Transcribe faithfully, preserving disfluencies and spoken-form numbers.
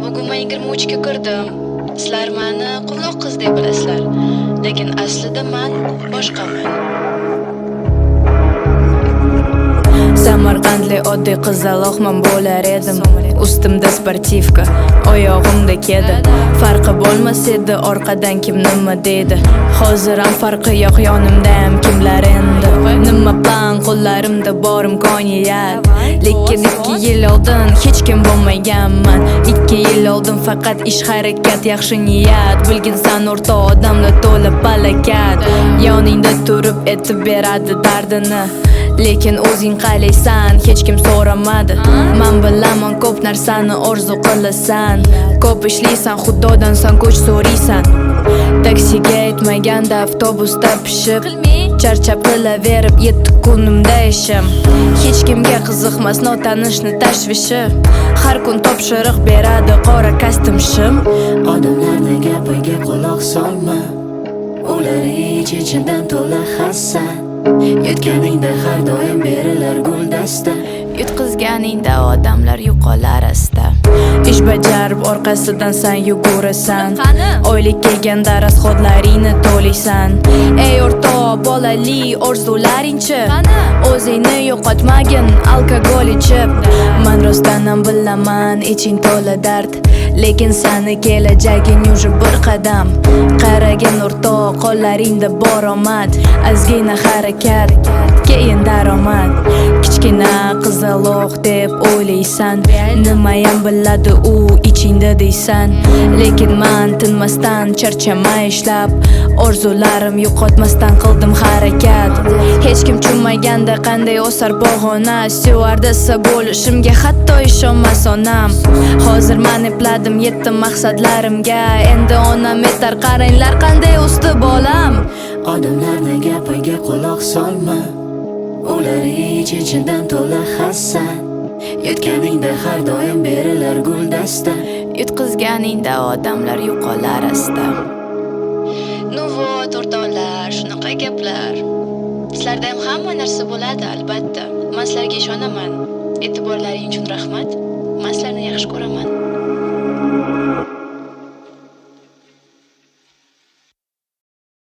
Bugun men yigirma uch ga kirdim. Sizlar meni quvnoq qiz deb bilasizlar, lekin aslida men boshqaman. Samarqandli oddiy qizaloqman bo'lar edim. Ustimda sportivka, oyog'imda kedi. Farqi bo'lmas edi orqadan kim nima deydi. Hozir ham farqi yo'q yonimda ham kimlar endi. Nima plan qo'llarimda bor imkoniyat. Lekin ikki yil oldin hech kim bo'lmaganman. ikki yil oldin faqat ish harakat, yaxshi niyat. Bilginsan o'rta odamlar to'la palakat. Yoningda turib aytib beradi dardini. Lekin o'zing qalaysan, hech kim so'ramadi. Men bilaman ko'p narsani orzu qilasan. Ko'p ishlaysan, xudodan san kuch so'raysan. Taksiga aytmaganda avtobusda pishib, charchab qilaverib yetti kunimda ishim. Hech kimga qiziqmas notanishni tashvishi. Har kun topshiriq beradi qora kostyum-shim. Odamlarning gapiga quloq solma. Ular ich-ichidan to'la hasad. Yutganingda har doim berilar guldasta. Yutqizganingda odamlar yo'qolar asta. Ish bajarib orqasidan san yugurasan. Oylik kelganda rasxodlaringni to'laysan. Ey o'rtoq, bolali orzularingchi? O'zingni yo'qotmagin alkogol ichib. Men rostdan ham bilaman iching to'la dard, lekin sani kelajaging уже bir qadam. Qaragin o'rtoq, qo'llaringda bor omad. Ozgina harakat, keyin daromad. Kichkina qizaloq deb o'ylaysan, nimayam biladi u ichingda deysan. Lekin men tinmasdan charchamay ishlab, orzularim yo'qotmasdan qildim harakat. Hech kim tushunmaganda qanday o'sar pog'ona. Stewardessa bo'lishimga hatto ishonmas onam. Hozir men epladim yetdim maqsadlarimga. Endi onam aytar, qaranglar qanday usti bolam. Odamlarning gapiga quloq solma. Ular ich-ichidan to'la hasad. Yutganingda har doim berilar guldasta. Yutqizganingda odamlar yo'qolar asta. Nu vot o'rtoqlar, shunaqa gaplar. Sizlarda ham hamma narsa bo'ladi albatta. Men sizlarga ishonaman. E'tiborlaring uchun rahmat. Men sizlarni yaxshi ko'raman.